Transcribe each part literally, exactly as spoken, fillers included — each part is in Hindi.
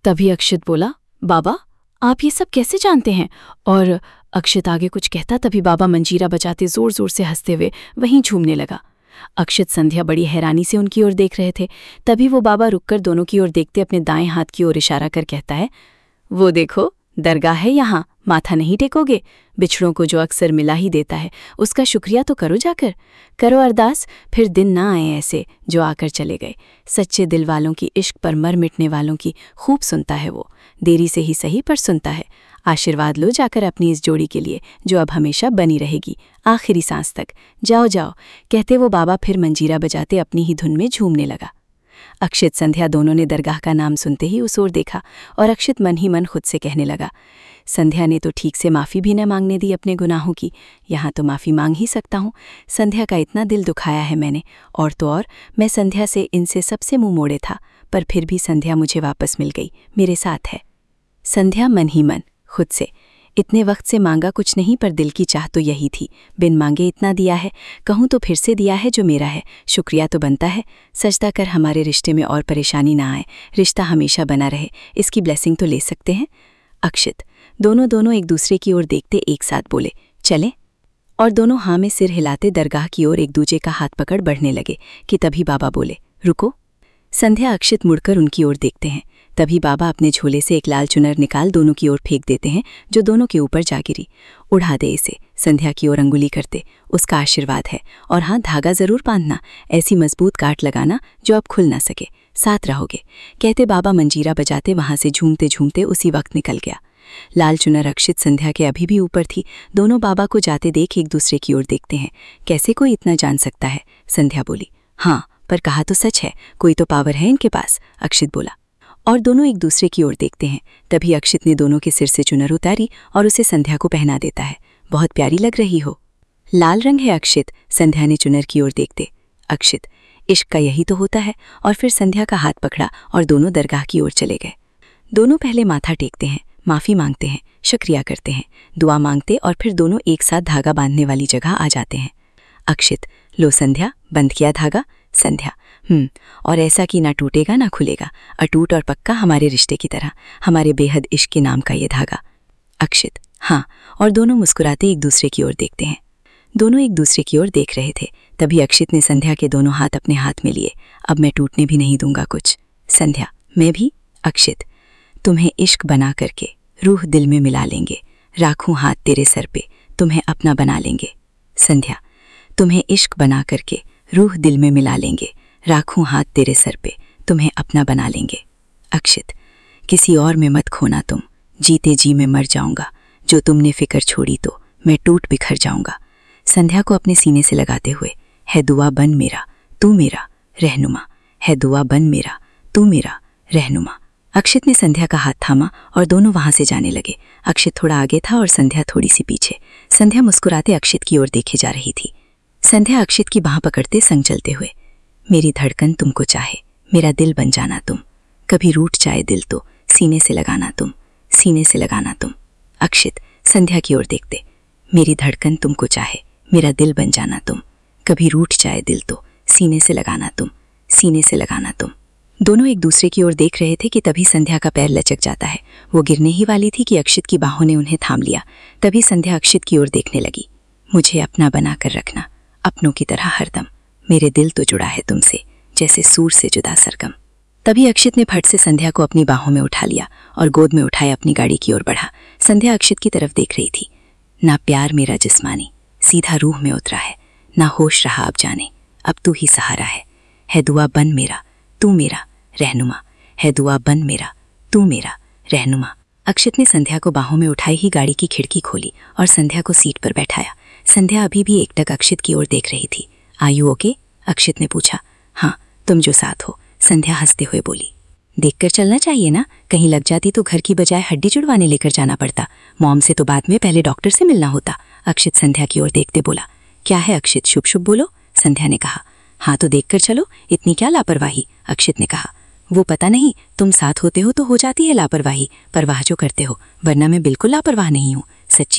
तभी अक्षित बोला, बाबा आप ये सब कैसे जानते हैं? और अक्षित आगे कुछ कहता तभी बाबा मंजीरा बजाते जोर जोर से हंसते हुए वहीं झूमने लगा। अक्षित संध्या बड़ी हैरानी से उनकी ओर देख रहे थे। तभी वो बाबा रुककर दोनों की ओर देखते अपने दाएं हाथ की ओर इशारा कर कहता है, वो देखो दरगाह है यहाँ, माथा नहीं टेकोगे? बिछड़ों को जो अक्सर मिला ही देता है उसका शुक्रिया तो करो, जाकर करो अरदास, फिर दिन ना आए ऐसे जो आकर चले गए। सच्चे दिल वालों की इश्क पर मर मिटने वालों की खूब सुनता है वो, देरी से ही सही पर सुनता है। आशीर्वाद लो जाकर अपनी इस जोड़ी के लिए जो अब हमेशा बनी रहेगी आखिरी सांस तक। जाओ जाओ, कहते वो बाबा फिर मंजीरा बजाते अपनी ही धुन में झूमने लगा। अक्षित संध्या दोनों ने दरगाह का नाम सुनते ही उस ओर देखा और अक्षित मन ही मन खुद से कहने लगा, संध्या ने तो ठीक से माफ़ी भी न मांगने दी अपने गुनाहों की, यहाँ तो माफ़ी मांग ही सकता हूँ। संध्या का इतना दिल दुखाया है मैंने, और तो और मैं संध्या से इनसे सबसे मुंह मोड़े था, पर फिर भी संध्या मुझे वापस मिल गई, मेरे साथ है। संध्या मन ही मन खुद से, इतने वक्त से मांगा कुछ नहीं पर दिल की चाह तो यही थी, बिन मांगे इतना दिया है, कहूँ तो फिर से दिया है जो मेरा है, शुक्रिया तो बनता है। सजदा कर हमारे रिश्ते में और परेशानी ना आए, रिश्ता हमेशा बना रहे, इसकी ब्लेसिंग तो ले सकते हैं। अक्षित दोनों दोनों एक दूसरे की ओर देखते एक साथ बोले, चलें? और दोनों हाँ में सिर हिलाते दरगाह की ओर एक दूजे का हाथ पकड़ बढ़ने लगे कि तभी बाबा बोले, रुको। संध्या अक्षित मुड़कर उनकी ओर देखते हैं। तभी बाबा अपने झोले से एक लाल चुनर निकाल दोनों की ओर फेंक देते हैं, जो दोनों के ऊपर जा गिरी। उड़ा दे इसे, संध्या की ओर अंगुली करते, उसका आशीर्वाद है। और हाँ, धागा जरूर बांधना, ऐसी मजबूत गांठ लगाना जो अब खुल ना सके, साथ रहोगे, कहते बाबा मंजीरा बजाते वहां से झूमते झूमते उसी वक्त निकल गया। लाल चुनर अक्षित संध्या के अभी भी ऊपर थी। दोनों बाबा को जाते देख एक दूसरे की ओर देखते हैं। कैसे कोई इतना जान सकता है? संध्या बोली। हाँ, पर कहा तो सच है, कोई तो पावर है इनके पास, अक्षित बोला। और दोनों एक दूसरे की ओर देखते हैं। तभी अक्षित ने दोनों के सिर से चुनर उतारी और उसे संध्या को पहना देता है। बहुत प्यारी लग रही हो। लाल रंग है अक्षित, संध्या ने चुनर की ओर देखते। अक्षित, इश्क का यही तो होता है। और फिर संध्या का हाथ पकड़ा और दोनों दरगाह की ओर चले गए। दोनों पहले माथा टेकते हैं, माफ़ी मांगते हैं, शुक्रिया करते हैं, दुआ मांगते और फिर दोनों एक साथ धागा बांधने वाली जगह आ जाते हैं। अक्षित, लो संध्या, बंध किया धागा? संध्या, हम्म और ऐसा कि ना टूटेगा ना खुलेगा, अटूट और पक्का हमारे रिश्ते की तरह, हमारे बेहद इश्क के नाम का ये धागा। अक्षित, हाँ। और दोनों मुस्कुराते एक दूसरे की ओर देखते हैं। दोनों एक दूसरे की ओर देख रहे थे। तभी अक्षित ने संध्या के दोनों हाथ अपने हाथ में लिए। अब मैं टूटने भी नहीं दूंगा कुछ। संध्या, मैं भी? अक्षित, तुम्हें इश्क बना करके रूह दिल में मिला लेंगे, राखूं हाथ तेरे सर पे, तुम्हें अपना बना लेंगे। संध्या, तुम्हें इश्क बना करके रूह दिल में मिला लेंगे, राखूं हाथ तेरे सर पे, तुम्हें अपना बना लेंगे। अक्षित, किसी और में मत खोना तुम, जीते जी मैं मर जाऊंगा, जो तुमने फिक्र छोड़ी तो मैं टूट बिखर जाऊंगा। संध्या को अपने सीने से लगाते हुए, है दुआ बन मेरा तू मेरा रहनुमा, है दुआ बन मेरा तू मेरा रहनुमा। अक्षित ने संध्या का हाथ थामा और दोनों वहां से जाने लगे। अक्षित थोड़ा आगे था और संध्या थोड़ी सी पीछे। संध्या मुस्कुराते अक्षित की ओर देखे जा रही थी। संध्या अक्षित की बाह पकड़ते संग चलते हुए, मेरी धड़कन तुमको चाहे, मेरा दिल बन जाना तुम, कभी रूठ जाए दिल तो सीने से लगाना तुम, सीने से लगाना तुम। अक्षित संध्या की ओर देखते, मेरी धड़कन तुमको चाहे, मेरा दिल बन जाना तुम, कभी रूठ जाए दिल तो सीने से लगाना तुम, सीने से लगाना तुम। दोनों एक दूसरे की ओर देख रहे थे कि तभी संध्या का पैर लचक जाता है। वो गिरने ही वाली थी कि अक्षित की बाहों ने उन्हें थाम लिया। तभी संध्या अक्षित की ओर देखने लगी, मुझे अपना बना कर रखना, अपनों की तरह हरदम, मेरे दिल तो जुड़ा है तुमसे जैसे सूर से जुदा सरगम। तभी अक्षित ने फट से संध्या को अपनी बाहों में उठा लिया और गोद में उठाए अपनी गाड़ी की ओर बढ़ा। संध्या अक्षित की तरफ देख रही थी। ना प्यार मेरा जिस्मानी सीधा रूह में उतरा है, ना होश रहा अब जाने, अब तू ही सहारा है, है दुआ बन मेरा तू मेरा रहनुमा, है दुआ बन मेरा तू मेरा रहनुमा। अक्षित ने संध्या को बाहों में उठाई ही गाड़ी की खिड़की खोली और संध्या को सीट पर बैठाया। संध्या अभी भी एकटक अक्षित की ओर देख रही थी। आयु ओके? अक्षित ने पूछा। हाँ, तुम जो साथ हो, संध्या हंसते हुए बोली। देखकर चलना चाहिए ना, कहीं लग जाती तो घर की बजाय हड्डी जुड़वाने लेकर जाना पड़ता। मॉम से तो बाद में पहले डॉक्टर से मिलना होता। अक्षित संध्या की ओर देखते बोला। क्या है अक्षित, शुभ शुभ बोलो, संध्या ने कहा। हाँ तो देखकर चलो, इतनी क्या लापरवाही, अक्षित ने कहा। वो पता नहीं, तुम साथ होते हो तो हो जाती है लापरवाही, परवाह जो करते हो, वरना मैं बिल्कुल लापरवाह नहीं हूँ, सच्ची।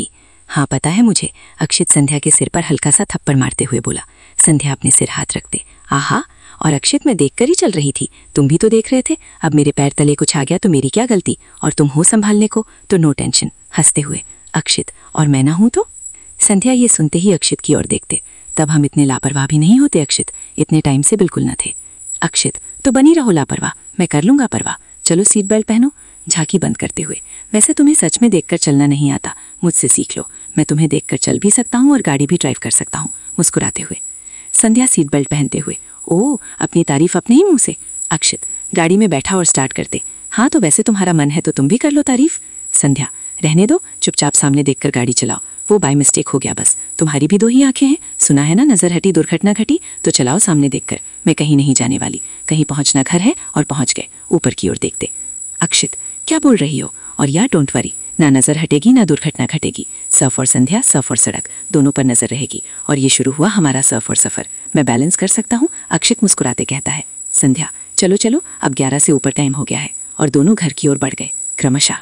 हाँ पता है मुझे, अक्षित संध्या के सिर पर हल्का सा थप्पड़ मारते हुए बोला। संध्या अपने सिर हाथ रखते, आहा, और अक्षित मैं देखकर ही चल रही थी, तुम भी तो देख रहे थे। अब मेरे पैर तले कुछ आ गया तो मेरी क्या गलती, और तुम हो संभालने को तो नो टेंशन। हंसते हुए, अक्षित, और मैं ना हूं तो? संध्या ये सुनते ही अक्षित की ओर देखते, तब हम इतने लापरवाह भी नहीं होते अक्षित, इतने टाइम से बिल्कुल न थे। अक्षित, तो बनी रहो लापरवाह, मैं कर लूंगा परवाह। चलो सीट बेल्ट पहनो। झांकी बंद करते हुए, वैसे तुम्हें सच में देखकर चलना नहीं आता, मुझसे सीख लो, मैं तुम्हें देखकर चल भी सकता हूँ और गाड़ी भी ड्राइव कर सकता हूँ। मुस्कुराते हुए संध्या सीट बेल्ट पहनते हुए, ओह, अपनी तारीफ अपने ही मुंह से। अक्षित, गाड़ी में बैठा और स्टार्ट करते, हाँ तो वैसे तुम्हारा मन है तो तुम भी कर लो तारीफ। संध्या, रहने दो, चुपचाप सामने देखकर गाड़ी चलाओ, वो बाय मिस्टेक हो गया बस, तुम्हारी भी दो ही आंखें हैं, सुना है ना, नजर हटी दुर्घटना घटी, तो चलाओ सामने देखकर, मैं कहीं नहीं जाने वाली, कहीं पहुंचना घर है और पहुंच गए। ऊपर की ओर देखते, अक्षित, क्या बोल रही हो, और यार डोंट वरी, ना नजर हटेगी ना दुर्घटना घटेगी, सर्फ और संध्या, सर्फ और सड़क दोनों पर नजर रहेगी, और ये शुरू हुआ हमारा सर्फ और सफर, मैं बैलेंस कर सकता हूँ। अक्षित मुस्कुराते कहता है। संध्या, चलो चलो, अब ग्यारह से ऊपर टाइम हो गया है, और दोनों घर की ओर बढ़ गए क्रमशः।